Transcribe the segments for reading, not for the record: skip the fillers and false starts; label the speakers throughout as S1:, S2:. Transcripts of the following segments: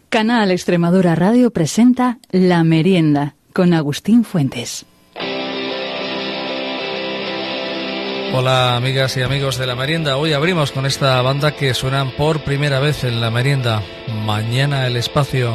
S1: Canal Extremadura Radio presenta La Merienda con Agustín Fuentes.
S2: Hola amigas y amigos de La Merienda. Hoy abrimos con esta banda que suenan por primera vez en La Merienda. Mañana el espacio.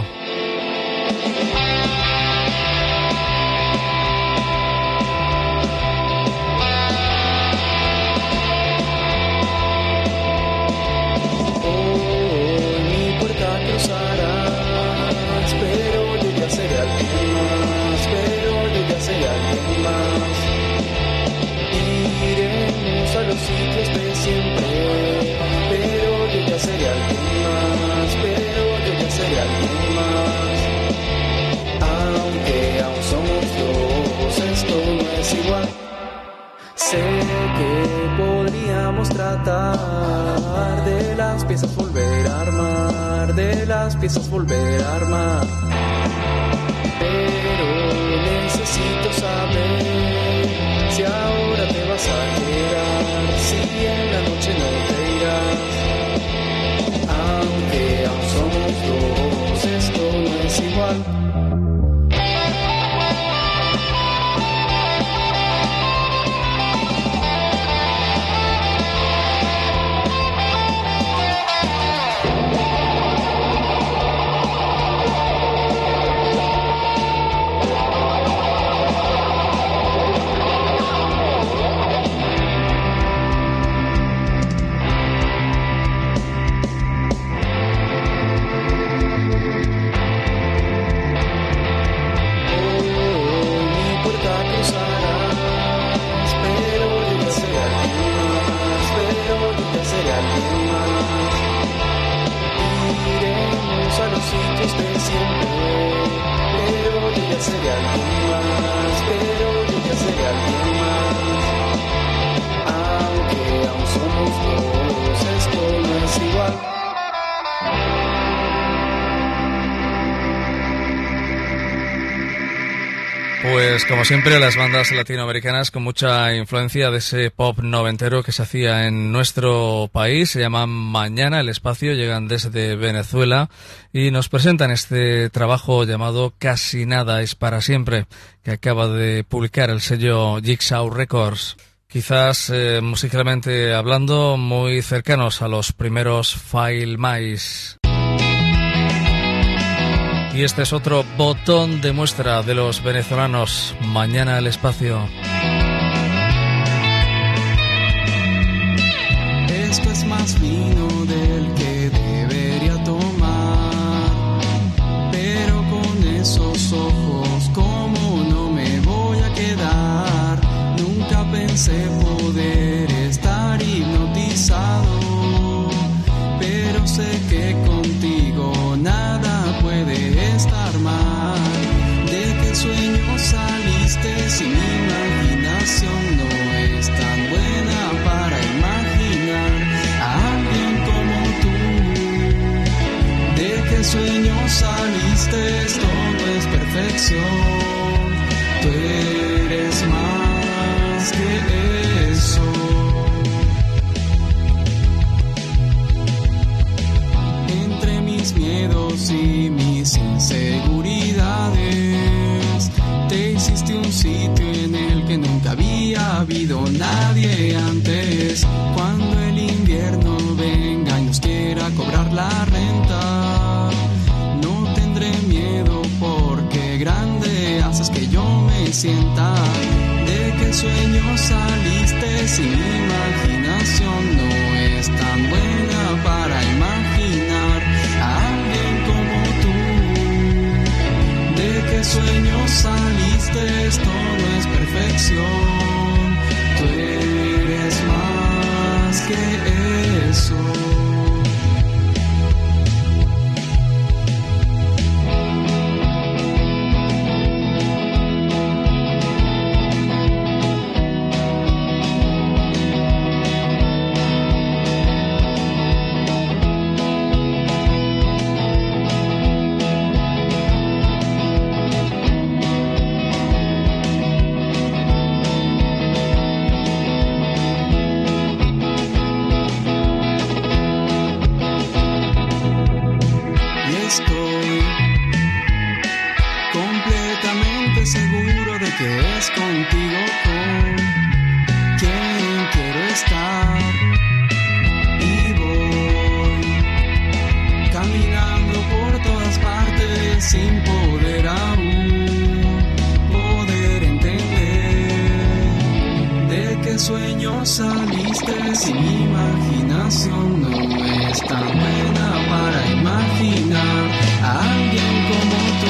S3: Sé que podríamos tratar de las piezas volver a armar, de las piezas volver a armar, pero necesito saber si ahora te vas a quedar, si en la noche no te irás, aunque aún somos dos, esto no es igual.
S2: Pues como siempre las bandas latinoamericanas con mucha influencia de ese pop noventero que se hacía en nuestro país, se llaman Mañana el espacio, llegan desde Venezuela y nos presentan este trabajo llamado Casi nada es para siempre, que acaba de publicar el sello Jigsaw Records. Quizás musicalmente hablando muy cercanos a los primeros File Mais. Y este es otro botón de muestra de los venezolanos. Mañana el espacio.
S3: Esto es más vino del que debería tomar, pero con esos ojos, ¿cómo no me voy a quedar? Nunca pensé poder estar hipnotizado, pero sé que contigo nada puede estar mal. De qué sueño saliste si mi imaginación no es tan buena para imaginar a alguien como tú? De qué sueño saliste, esto no es perfección, tú eres más que eso. Entre mis miedos y mis inseguridades, te hiciste un sitio en el que nunca había habido nadie antes. Cuando el invierno venga y nos quiera cobrar la renta, no tendré miedo porque grande haces que yo me sienta. ¿De qué sueño saliste si mi imaginación no es tan buena para imaginar a alguien como tú? ¿De qué sueño saliste? Esto no es perfección, tú eres más que eso. completamente seguro de que es contigo con quien quiero estar. Y voy caminando por todas partes sin poder aún poder entender de qué sueño saliste. Si mi imaginación no es tan buena para imaginar a alguien como tú.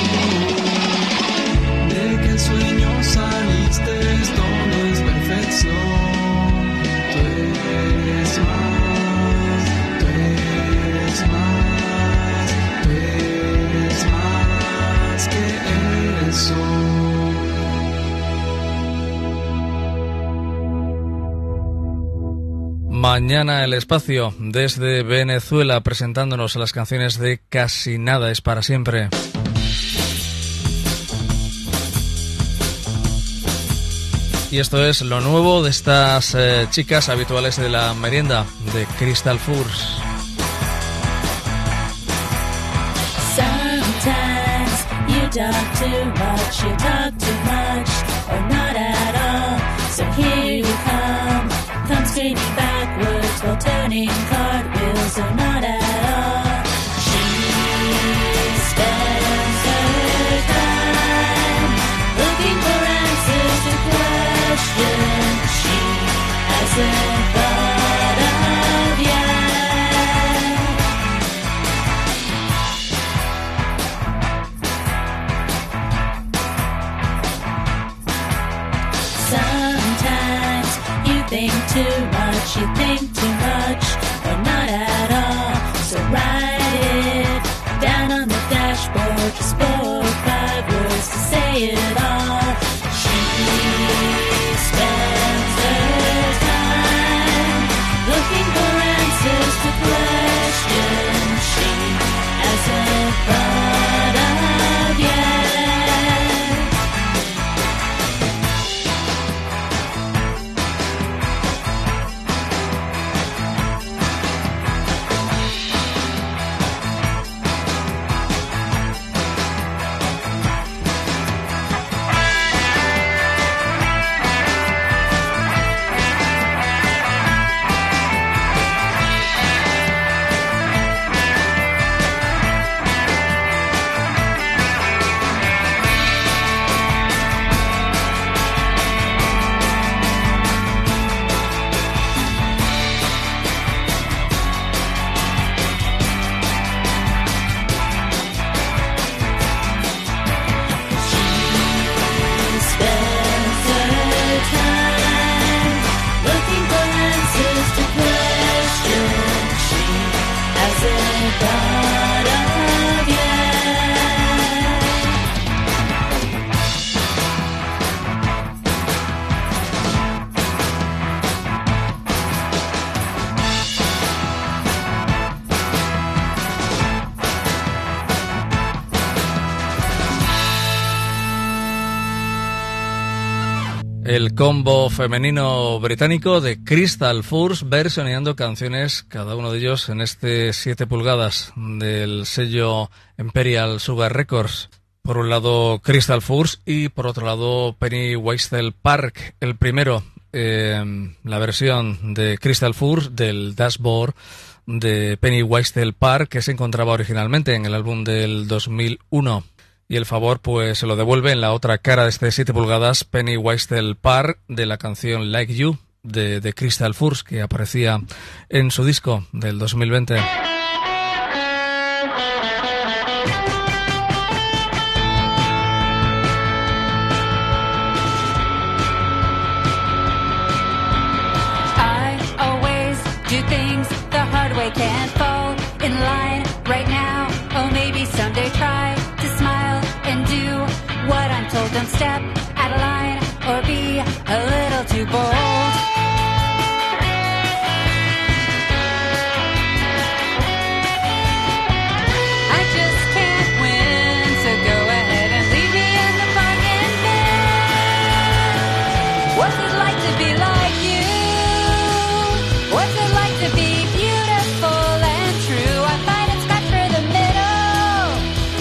S3: ¿De qué sueño saliste? Esto no es perfección. Tú eres más, tú eres más, tú eres más que eso.
S2: Mañana el espacio desde Venezuela presentándonos las canciones de Casi Nada es para siempre. Y esto es lo nuevo de estas chicas habituales de la merienda de Crystal Furs.
S4: Sometimes you talk too much, or not at all. So here you come screaming backwards while turning cartwheels, or not at all. She spends her time looking for answers to questions she hasn't thought of yet. Sometimes you think too much, or not at all. So write it down on the dashboard, just 4 or 5 words to say it all. She spends her time looking for answers to questions she hasn't thought of yet.
S2: El combo femenino británico de Crystal Furs versioneando canciones, cada uno de ellos en este 7 pulgadas del sello Imperial Sugar Records. Por un lado Crystal Furs y por otro lado Penny Waistell Park. El primero, la versión de Crystal Furs del Dashboard de Penny Waistell Park, que se encontraba originalmente en el álbum del 2001. Y el favor pues se lo devuelve en la otra cara de este 7 pulgadas, Penny Waistell Park, de la canción Like You de Crystal Furs, que aparecía en su disco del 2020.
S5: I always do things the hard way, can't fall in line right now. Oh, maybe someday try to smile and do what I'm told. Don't step out of line or be a little too bold. I just can't win, so go ahead and leave me in the parking bin. What's it like to be like you? What's it like to be beautiful and true? I find it's scratch for the middle.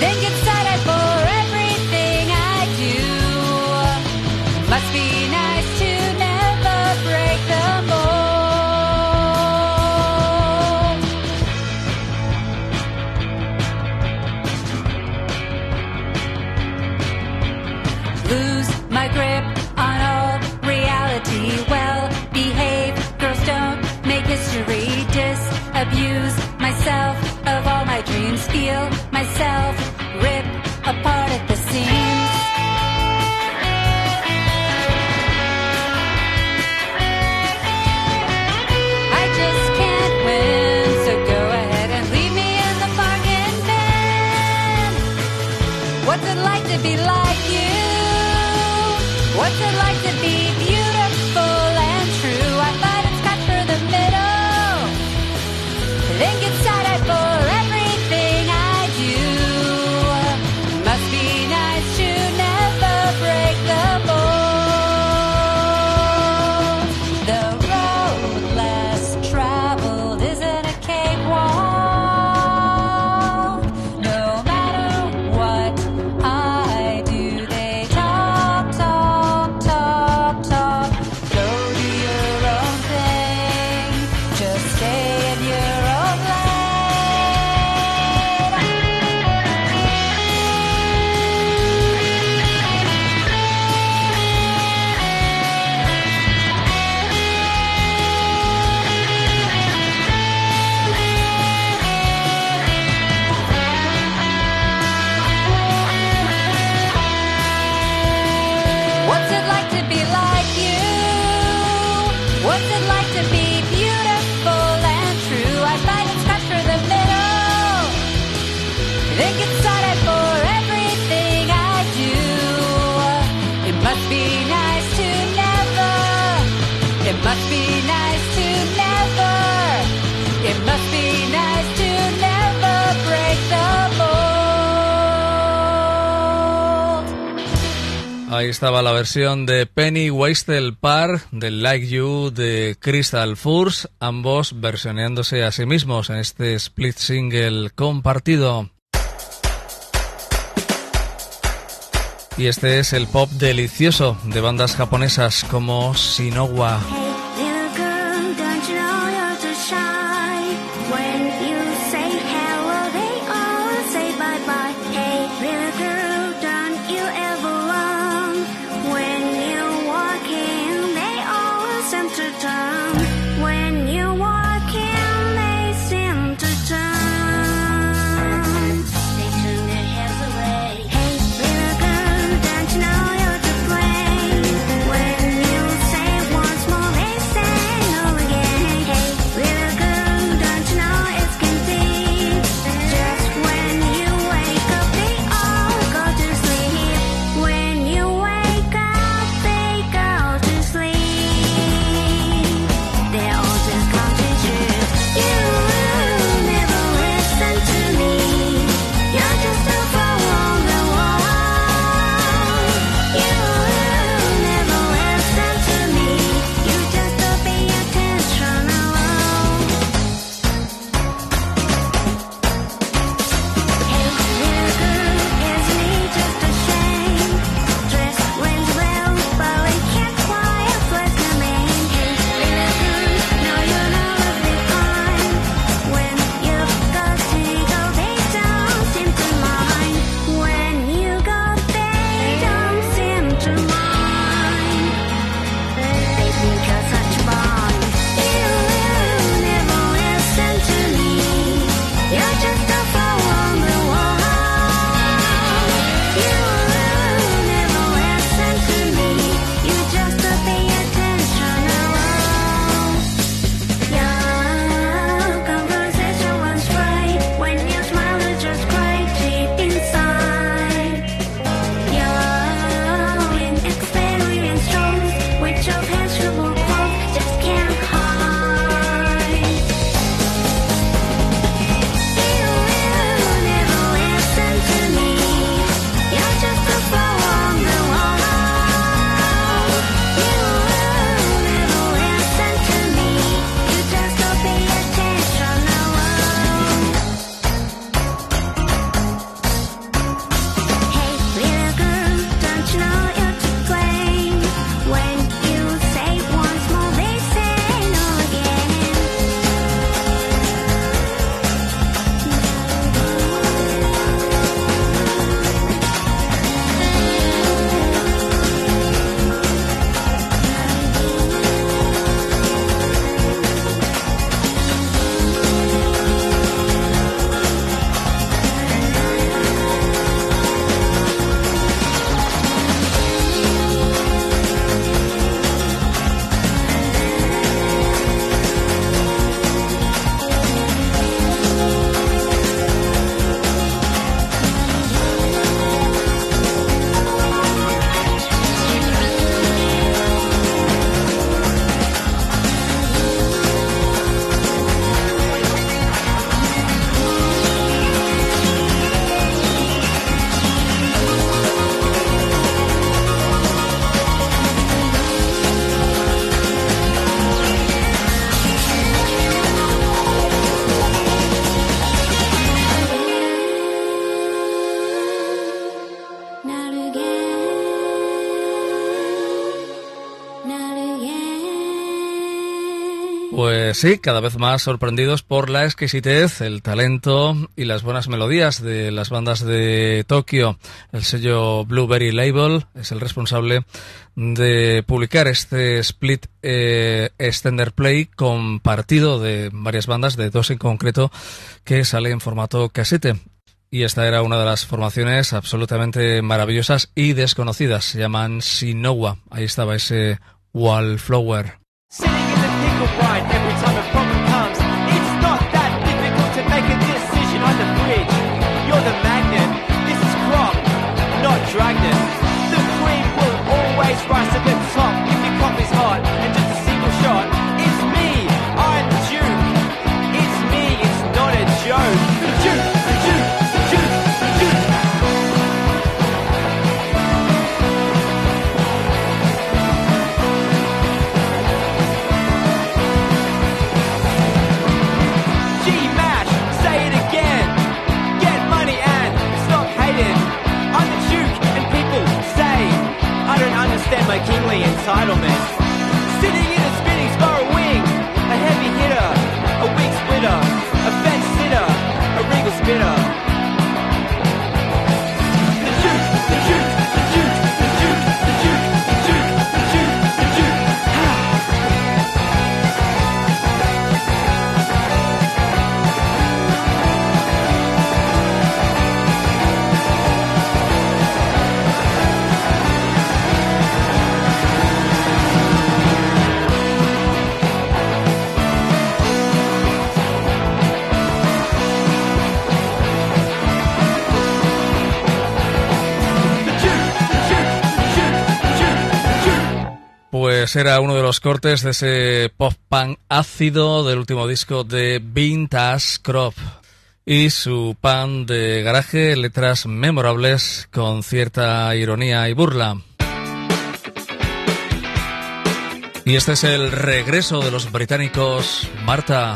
S5: then get sad for everything I do. Must be nice to never break the mold. Lose my grip on all reality. Well-behaved girls don't make history. Disabuse myself of all my dreams. Feel myself rip apart at the seams. I just can't win, so go ahead and leave me in the bargain bin. What's it like to be like you? What's it like to be beautiful and true? I fight and scratch for the middle, then get sad for everything I do. Must be nice to never break the mold. The road less traveled isn't a cakewalk. No matter what I do, they talk, talk, talk, talk. Go do your own thing, just stay in your own What's it like to be like you? What's it like to be beautiful and true? I fight and scratch for the middle, then get sad for everything I do. It must be nice to never. It must be nice to never. It must be nice to never break the mold.
S2: Ahí estaba la versión de Penny Waistel Park del Like You de Crystal Furs, ambos versioneándose a sí mismos en este split single compartido. Y este es el pop delicioso de bandas japonesas como Shinowa.
S6: Little girl, don't you know you're too shy? When you say hello, they all say bye-bye. Hey, little girl, don't you ever run? When you're walking, they all seem to turn. When you're walking, they seem to turn. They turn their heads away. Hey, little girl, don't you know you're to blame? When you say once more,
S2: Pues sí, cada vez más sorprendidos por la exquisitez, el talento y las buenas melodías de las bandas de Tokio. El sello Blueberry Label es el responsable de publicar este split extender play compartido de varias bandas, de dos en concreto, que sale en formato casete. Y esta era una de las formaciones absolutamente maravillosas y desconocidas. Se llaman Shinowa. Ahí estaba ese Wallflower.
S7: Right, every time a problem comes, it's not that difficult to make a decision on the bridge. You're the magnet, this is crop, not dragnet. The queen will always rise to the top if your coffee's hot and just a single shot. It's me, I'm the Duke. It's me, it's not a joke. The Duke, the Duke, the Duke, the Duke. My kingly entitlement. Sitting in a spinning spiral wing, a heavy hitter, a wing splitter, a fence sitter, a regal spitter. The Duke, the Duke, the Duke, the Duke, the Duke, the Duke, the Duke, the Duke.
S2: Pues era uno de los cortes de ese pop-punk ácido del último disco de Vintage Crop. Y su pan de garaje, letras memorables con cierta ironía y burla. Y este es el regreso de los británicos Marta.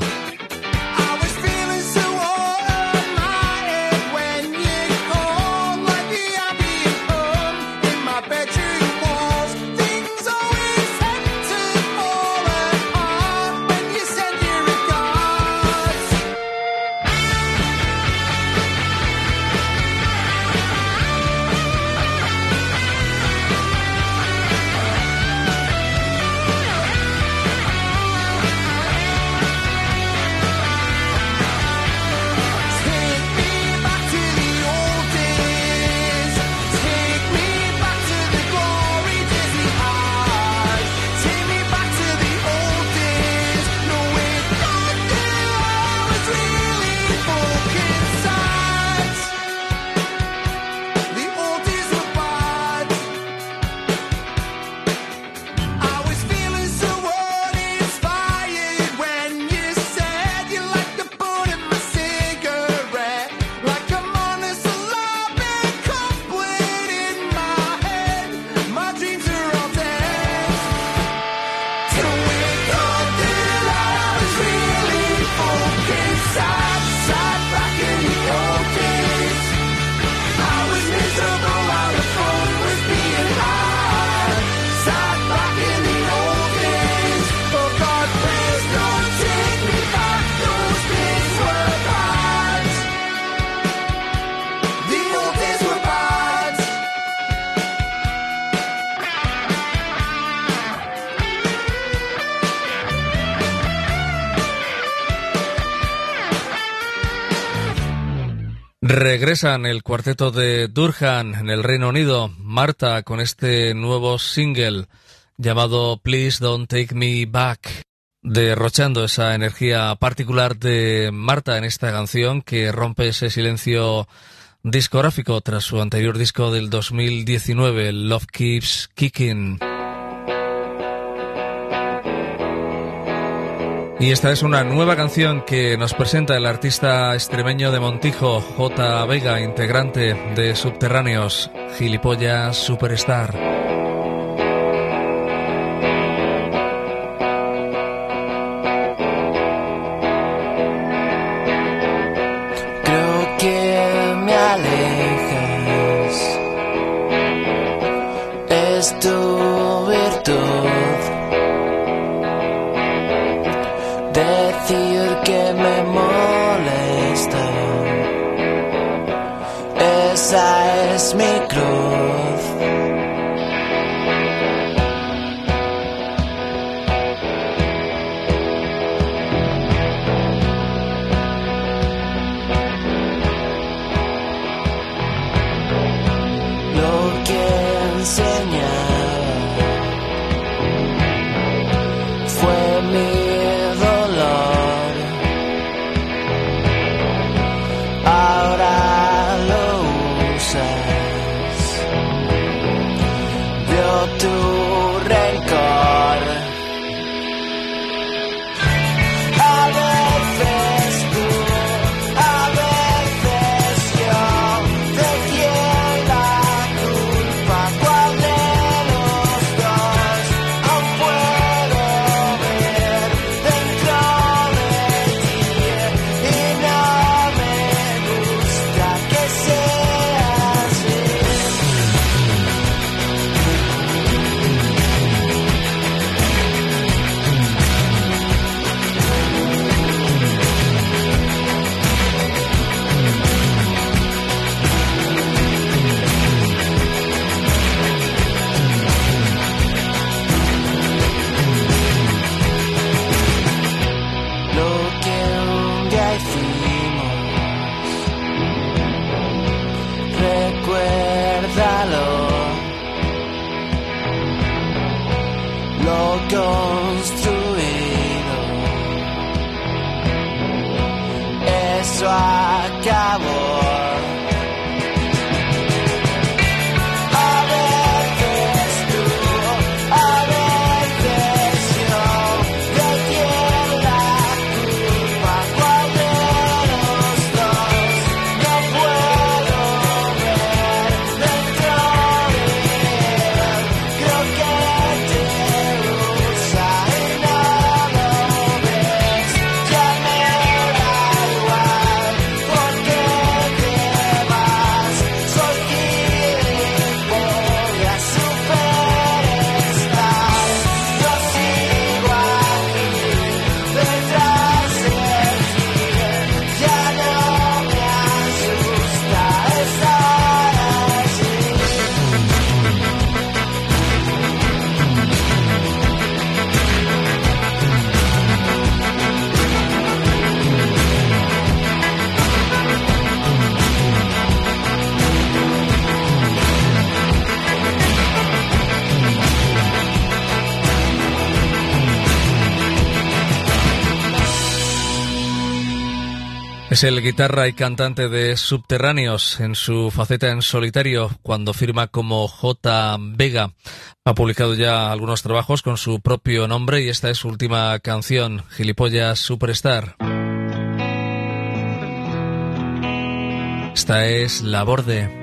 S2: Regresan el cuarteto de Durham en el Reino Unido, Marta, con este nuevo single llamado Please Don't Take Me Back, derrochando esa energía particular de Marta en esta canción que rompe ese silencio discográfico tras su anterior disco del 2019, Love Keeps Kicking. Y esta es una nueva canción que nos presenta el artista extremeño de Montijo, J. Vega, integrante de Subterráneos, Gilipollas Superstar.
S8: Creo que me alejas, es tu virtud. esa es mi cruz. Lo que enseñaba fue mi dolor. Ahora lo usas. Veo tu rencor. A veces tú, a veces yo, de quién la culpa, cuál de los dos, aún puedo ver dentro de ti y no me gusta que sea así. Lo que un día hicimos, recuérdalo. Lo construido, eso acabó. A veces tú, a veces yo, de quién la culpa, cuál de los dos, no puedo ver dentro de él. Creo que te usa y no lo ves. Ya me da igual porque te vas. Soy gilipollas, superstar. Yo sigo aquí detrás de ti. Ya no me asusta estar así.
S2: Es el guitarra y cantante de Subterráneos en su faceta en solitario cuando firma como J. Vega. Ha publicado ya algunos trabajos con su propio nombre y esta es su última canción, Gilipollas Superstar. Esta es La Borde.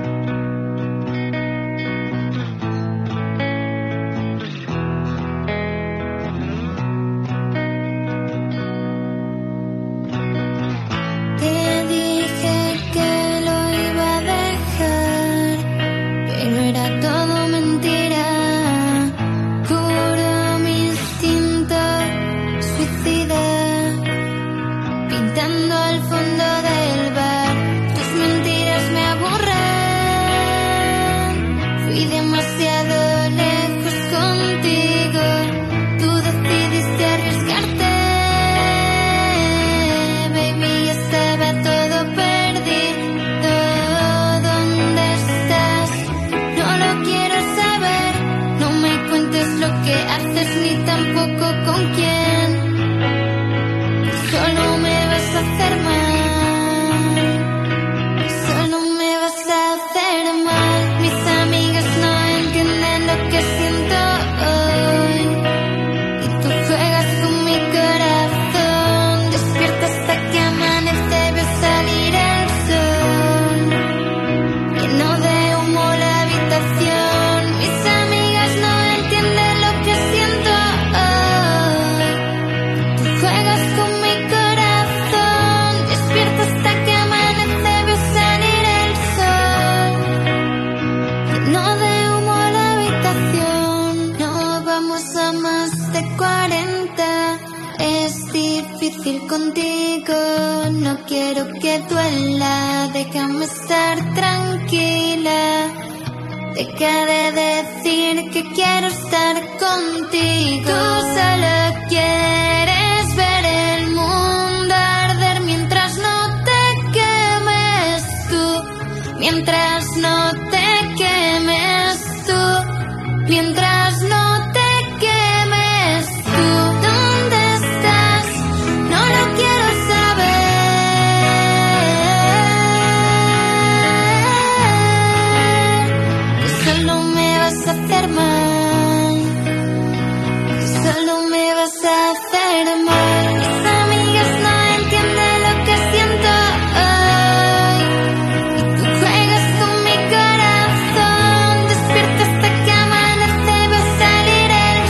S6: Te dije que lo iba a dejar, pero era todo mentira. Juro mi instinto suicida, pintando al fondo del bar. Tus mentiras me aburren. Fui demasiado lejos contigo. Tú decidiste arriesgarte. Baby, ya estaba todo perdido. ¿Dónde estás? No lo quiero saber. No me cuentes lo que haces ni tampoco con quién. Solo me vas a hacer mal. Solo me vas a hacer mal. Mis amigas no entienden lo que siento hoy. Y tú juegas con mi corazón. Despierta hasta que amanece, veo salir el sol. Lleno de humo la habitación. Mis amigas no entienden lo que siento hoy. Tú juegas con mi corazón. Despierta hasta que amanece, veo salir el sol. Lleno de humo la habitación. No vamos a más de 40. Es difícil contigo. No quiero que duela. Déjame
S9: estar tranquila. Deja de decir que quiero estar contigo. Tú solo quieres ver el mundo arder mientras no te quemes tú. Mientras no te quemes tú. Mientras no te quemes tú. ¿Dónde estás? No lo quiero saber. Solo me vas a hacer mal. Solo me vas a hacer mal. Mis amigas no entienden lo que siento hoy. Y tú juegas con mi corazón. Despierta hasta que amanece, veo salir el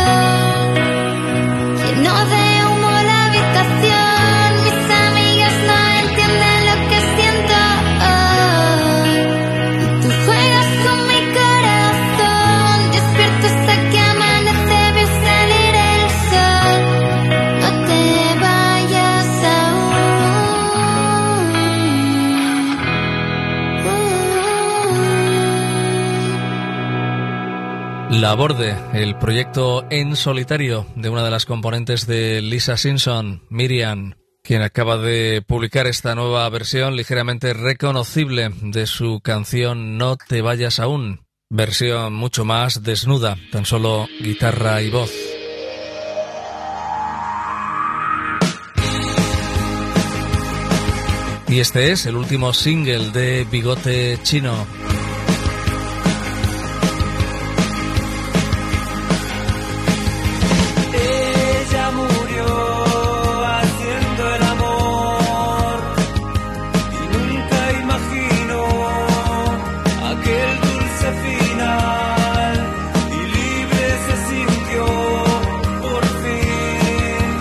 S9: sol. Lleno de humo la habitación. Mis amigas no entienden lo que siento hoy. Y tú juegas con mi corazón. Despierta hasta que amanece, veo salir el sol. No te vayas aún.
S2: Laborde, el proyecto en solitario de una de las componentes de Lisa Simpson, Miriam, quien acaba de publicar esta nueva versión ligeramente reconocible de su canción No te vayas aún, versión mucho más desnuda, tan solo guitarra y voz. Y este es el último single de Bigote Chino.
S8: Ella murió haciendo el amor y nunca imaginó aquel dulce final y libre se sintió por fin.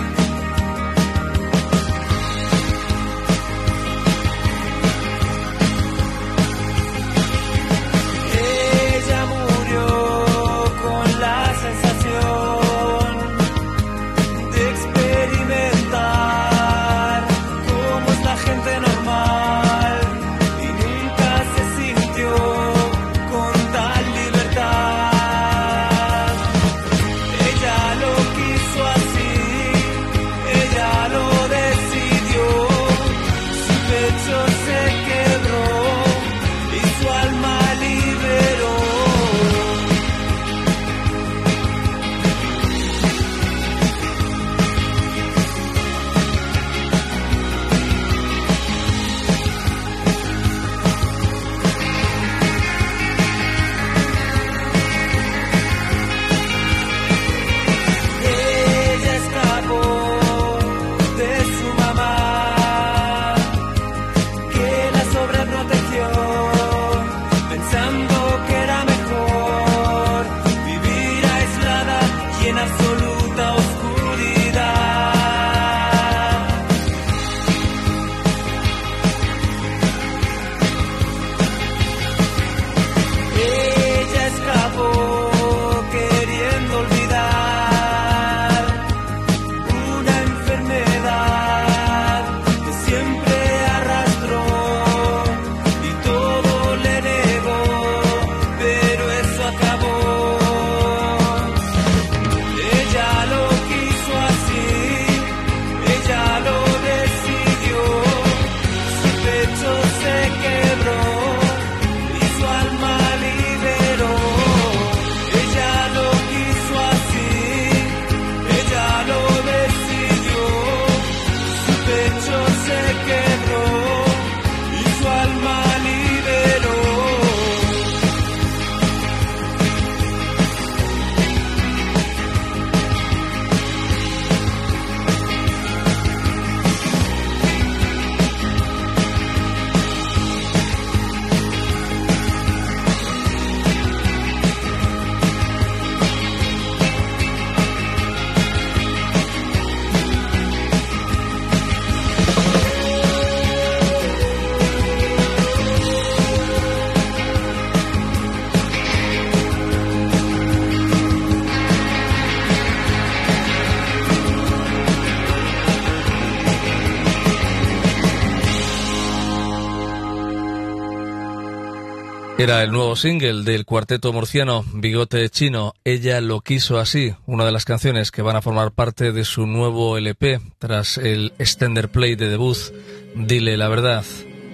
S2: Era el nuevo single del cuarteto murciano Bigote Chino, Ella lo quiso así, una de las canciones que van a formar parte de su nuevo LP tras el extender play de debut, Dile la verdad.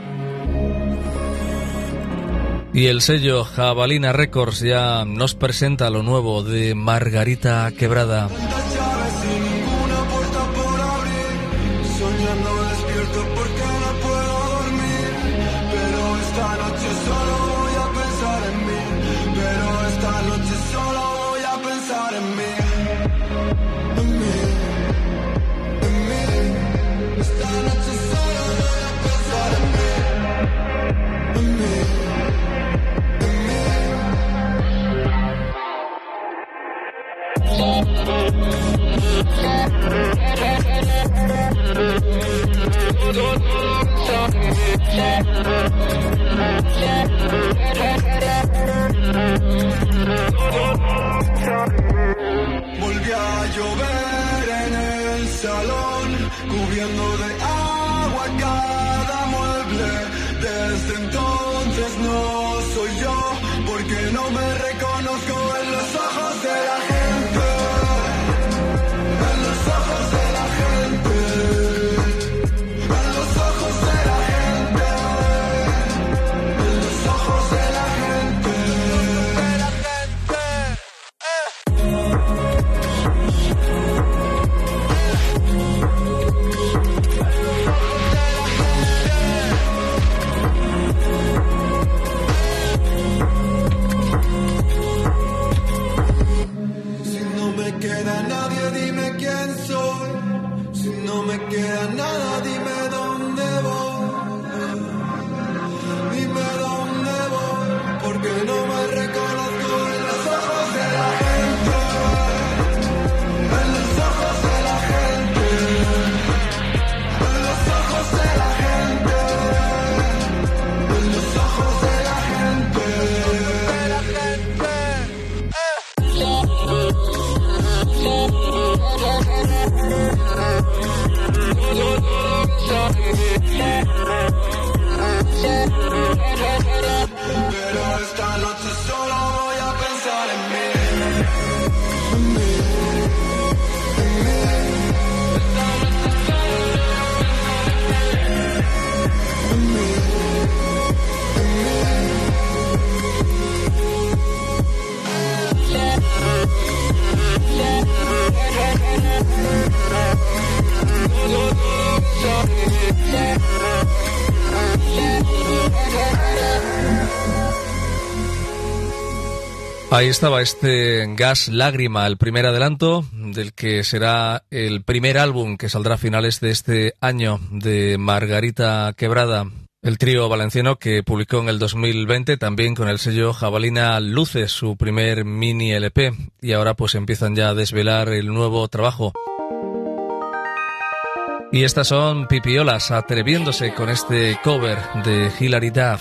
S2: Y el sello Jabalina Records ya nos presenta lo nuevo de Margarita Quebrada.
S10: Volvió a llover en el salón, cubriendo de agua cada mueble. Desde entonces no soy yo, porque no me reconozco en los ojos de la gente, en los ojos de la gente, en los ojos de la gente, en los ojos de la gente, de la gente. Queda nadie, dime quién soy. Si no me queda nada, dime dónde voy. Dime dónde voy, porque no me reconozco en los ojos de la gente, en los ojos de la gente, en los ojos de la gente, en los ojos de la gente, de la gente. Pero esta noche solo voy a pensar en mí.
S2: Ahí estaba este Gas Lágrima, el primer adelanto del que será el primer álbum que saldrá a finales de este año de Margarita Quebrada. El trío valenciano que publicó en el 2020 también con el sello Jabalina Luces su primer mini LP y ahora pues empiezan ya a desvelar el nuevo trabajo. Y estas son Pipiolas atreviéndose con este cover de Hilary Duff.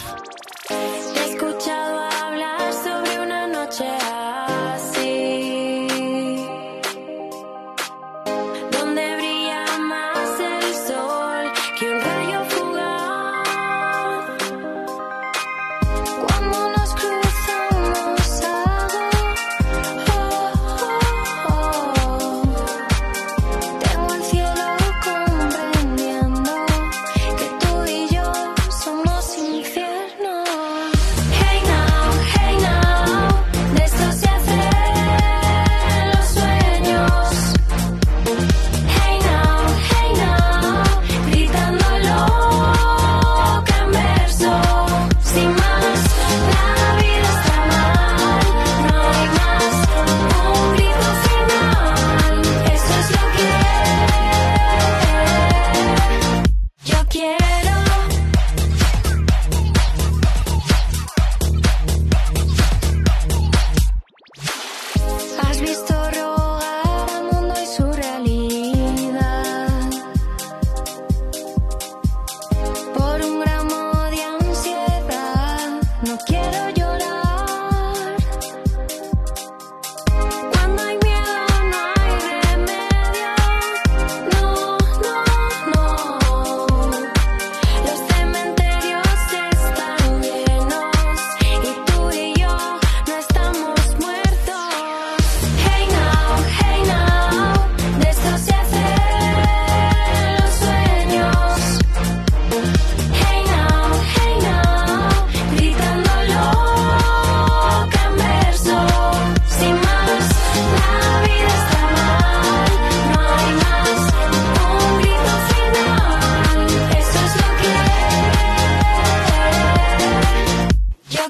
S9: Los cementerios están llenos y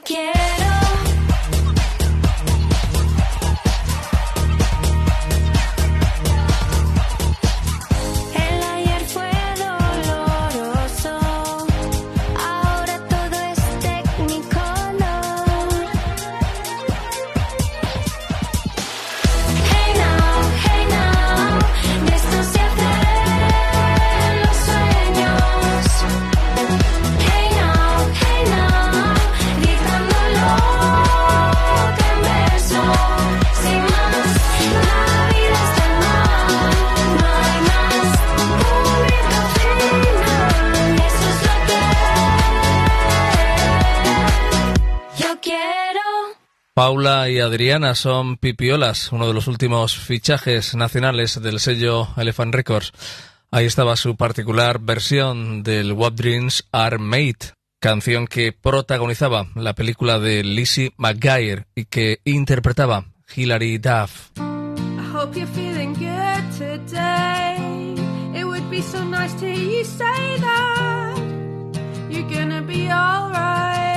S9: quiero. El ayer fue doloroso, ahora todo es Technicolor. Hey now, de esto se hacen los sueños. Hey now, gritándolo que en verso, sin más, la vida está mal, no hay más, público final, eso es lo que yo quiero.
S2: Paula y Adriana son Pipiolas, uno de los últimos fichajes nacionales del sello Elephant Records. Ahí estaba su particular versión del What Dreams Are Made, canción que protagonizaba la película de Lizzie McGuire y que interpretaba Hilary Duff.
S11: I hope you're feeling good today. It would be so nice to hear you say that you're gonna be alright.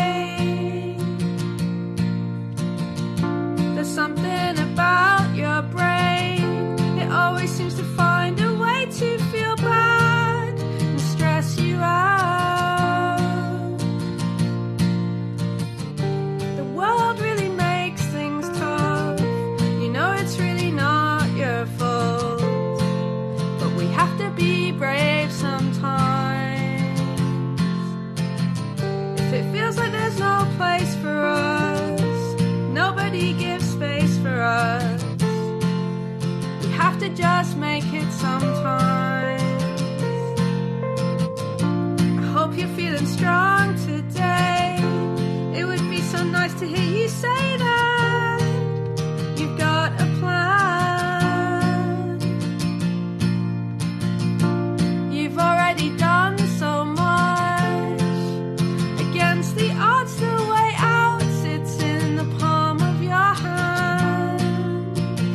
S11: There's something about your brain, it always seems to find a way to feel bad and stress you out. The world really makes things tough, you know it's really not your fault, but we have to be brave sometimes. If it feels like there's no place for us, nobody gives space for us, we have to just make it sometimes. I hope you're feeling strong today. It would be so nice to hear you say that you've got a plan. You've already done so much against the odds. The way out sits in the palm of your hand.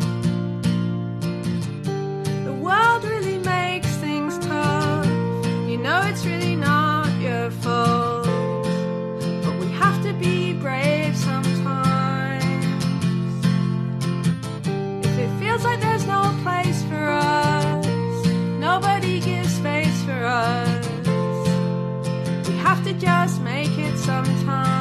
S11: The world really makes things tough, you know it's really not your fault, but we have to be brave sometimes. If it feels like there's no place for us, nobody gives space for us, we have to just make it sometimes.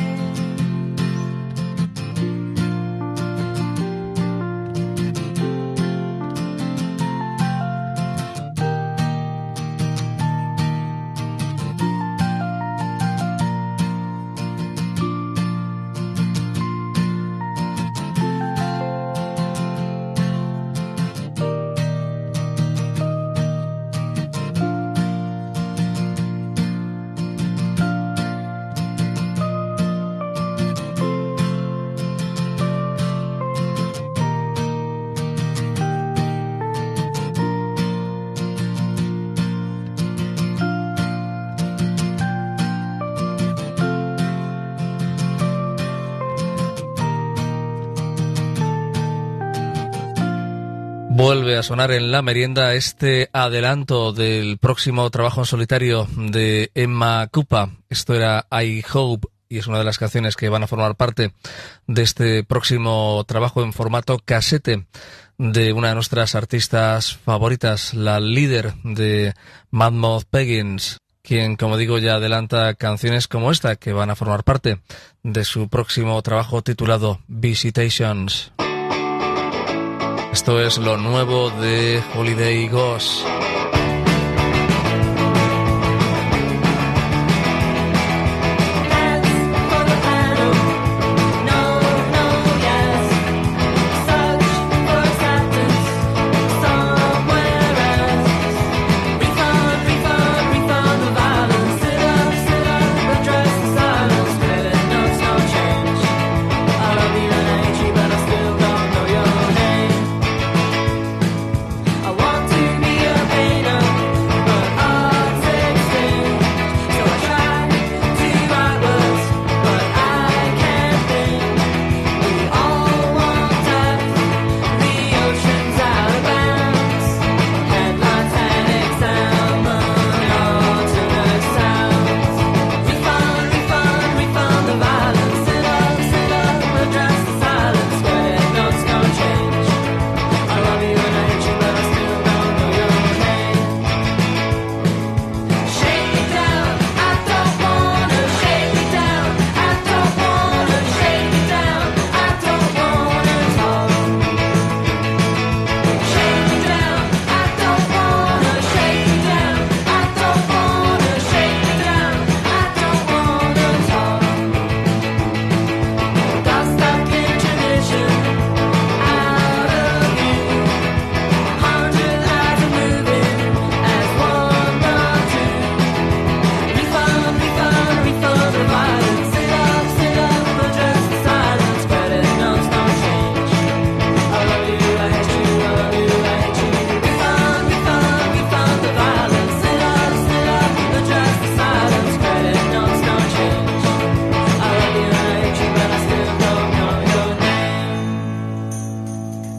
S2: Vuelve a sonar en la merienda este adelanto del próximo trabajo en solitario de Emma Cupa. Esto era I Hope y es una de las canciones que van a formar parte de este próximo trabajo en formato casete de una de nuestras artistas favoritas, la líder de Madmoth Peggins, quien, como digo, ya adelanta canciones como esta que van a formar parte de su próximo trabajo titulado Visitations. Esto es lo nuevo de Holiday Ghost.
S8: I want to be a baby.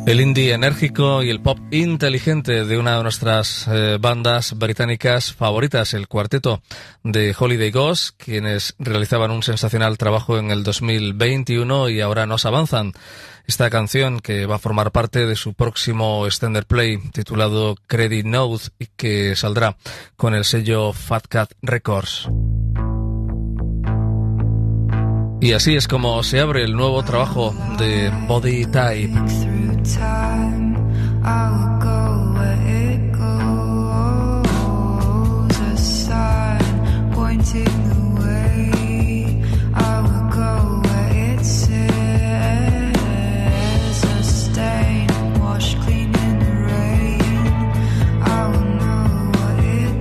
S2: El indie enérgico y el pop inteligente de una de nuestras bandas británicas favoritas, el cuarteto de Holiday Ghost, quienes realizaban un sensacional trabajo en el 2021 y ahora nos avanzan esta canción que va a formar parte de su próximo extended play titulado Credit Note y que saldrá con el sello Fat Cat Records. Y así es como se abre el nuevo trabajo de Body Type.
S12: Time, I will go where it goes. A sign pointing the way. I will go where it says. A stain washed clean in the rain. I will know what it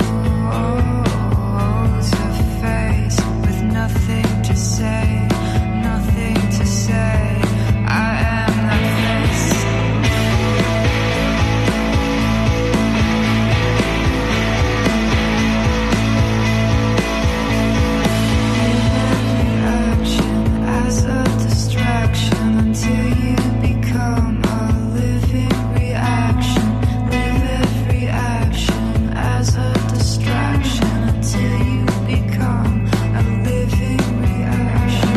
S12: knows. A face with nothing to say, nothing to say. I am that face. As a distraction until you become a living reaction. Live every action as a distraction until you become a living reaction.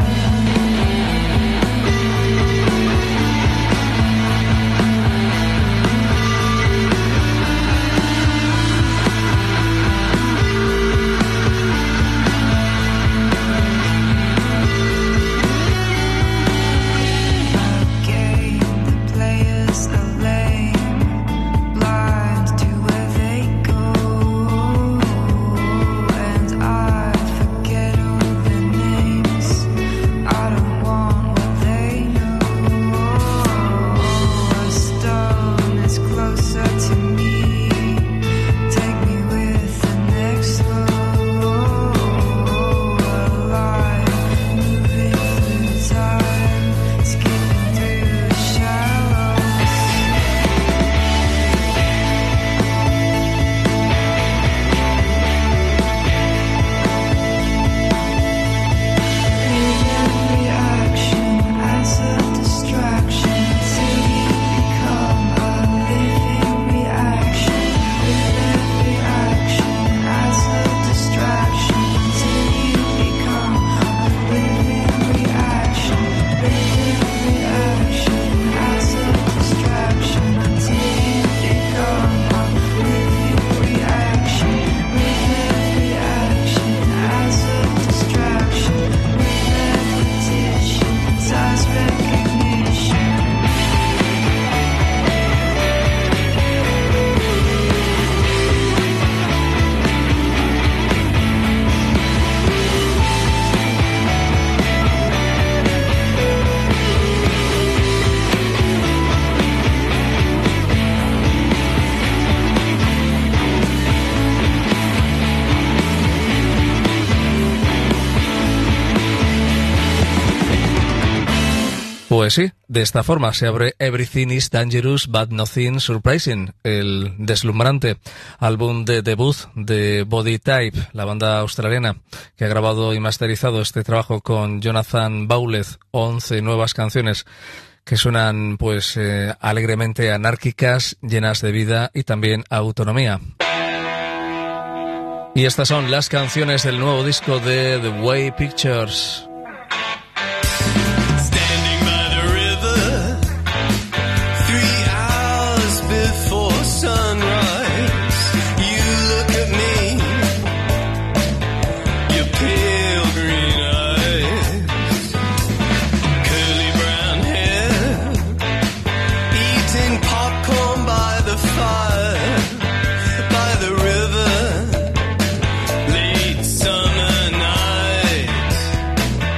S12: Game, the players are lame, blind to where they go, and I forget all their names. I don't want what they know. A stone is closer to me. Take me with the next flow. Alive, moving through time, skipping through the shallows. Live every action as a distraction until you become a living reaction. Live every action as a distraction until you become a living reaction. Live every action as a distraction until you become a living reaction. Live every action as a distraction. With repetition as recognition.
S2: Pues sí, de esta forma se abre Everything is Dangerous but Nothing Surprising, el deslumbrante álbum de debut de Body Type, la banda australiana que ha grabado y masterizado este trabajo con Jonathan Bowleth, 11 nuevas canciones que suenan pues alegremente anárquicas, llenas de vida y también autonomía. Y estas son las canciones del nuevo disco de The Way Pictures.
S8: Standing by the river, 3 hours before sunrise, you look at me, your pale green eyes, curly brown hair, eating popcorn by the fire, by the river, late summer night.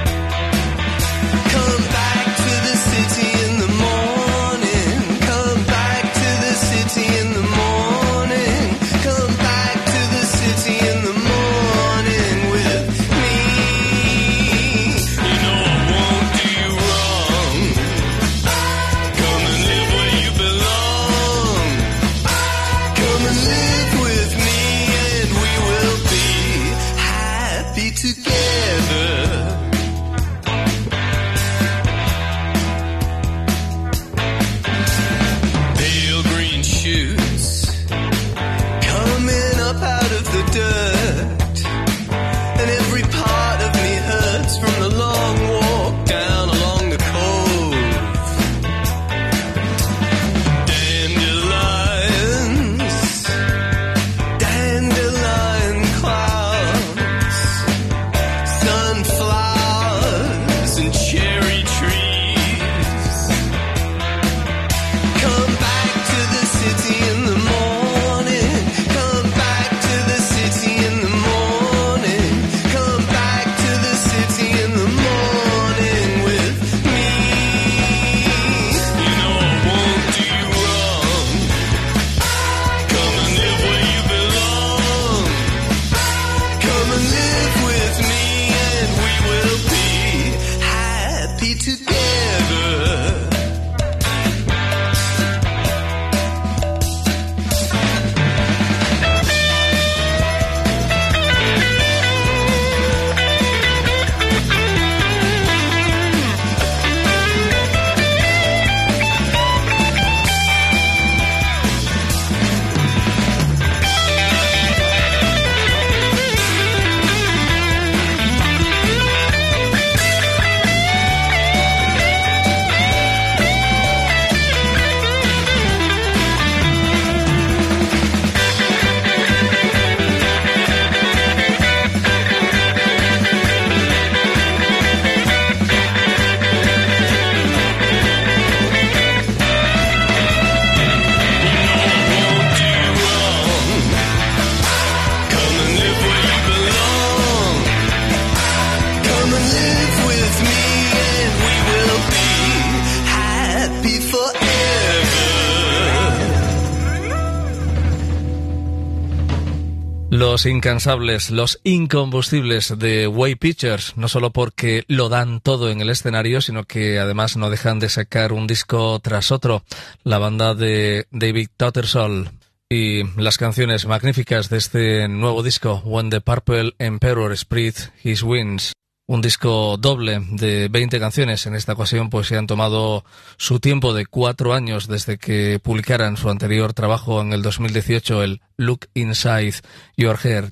S2: Los incansables, los incombustibles de Way Pictures, no solo porque lo dan todo en el escenario, sino que además no dejan de sacar un disco tras otro. La banda de David Tattersall y las canciones magníficas de este nuevo disco, When the Purple Emperor Spread His Wings. Un disco doble de 20 canciones. En esta ocasión pues se han tomado su tiempo de 4 años desde que publicaran su anterior trabajo en el 2018, el Look Inside Your Heart.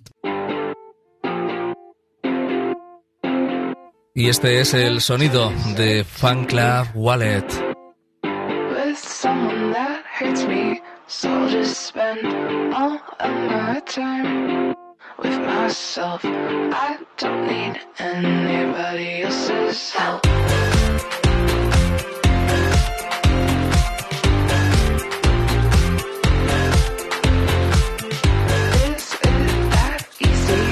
S2: Y este es el sonido de Fan Club Wallet.
S12: With someone that hurts me, so I'll just spend all of my time with myself. I don't need anybody else's help. Is it that easy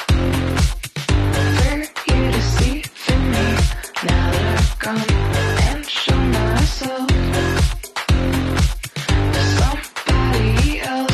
S12: for you to see through me now that I've gone and shown myself to somebody else?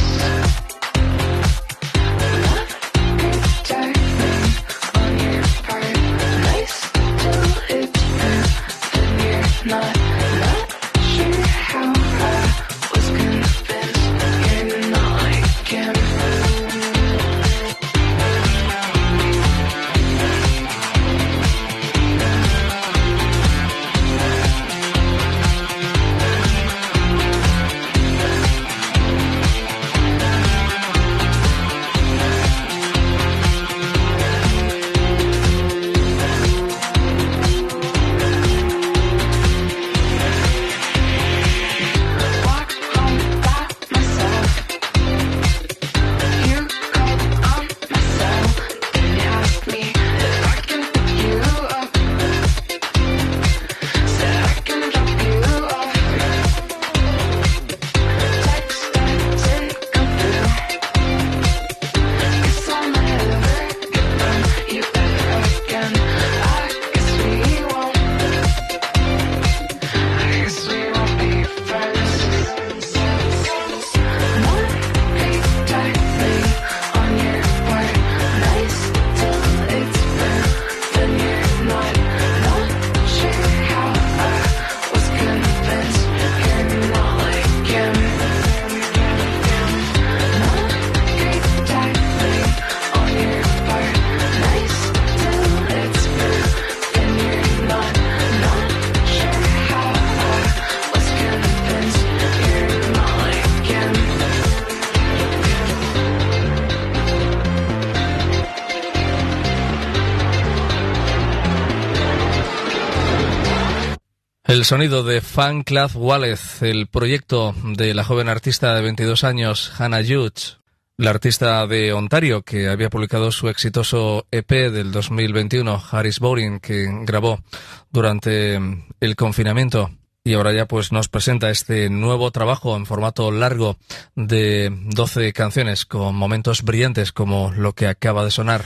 S2: El sonido de Fan Club Wallet, el proyecto de la joven artista de 22 años, Hannah Hughes, la artista de Ontario que había publicado su exitoso EP del 2021, Harris Boring, que grabó durante el confinamiento. Y ahora ya pues nos presenta este nuevo trabajo en formato largo de 12 canciones con momentos brillantes como lo que acaba de sonar.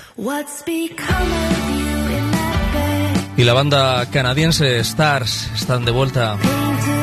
S2: Y la banda canadiense Stars están de vuelta.